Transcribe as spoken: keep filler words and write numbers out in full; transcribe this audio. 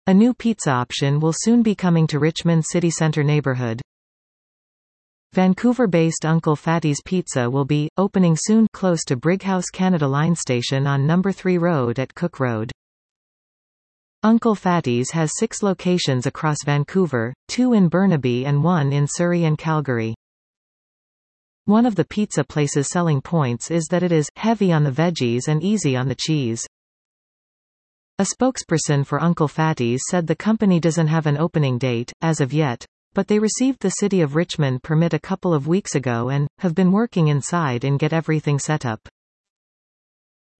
A new pizza option will soon be coming to Richmond City Centre neighbourhood. Vancouver-based Uncle Fatty's Pizza will be opening soon close to Brighouse Canada Line Station on Number three Road at Cook Road. Uncle Fatty's has six locations across Vancouver, two in Burnaby and one in Surrey and Calgary. One of the pizza place's selling points is that it is heavy on the veggies and easy on the cheese. A spokesperson for Uncle Fatty's said the company doesn't have an opening date, as of yet, but they received the City of Richmond permit a couple of weeks ago and have been working inside and get everything set up.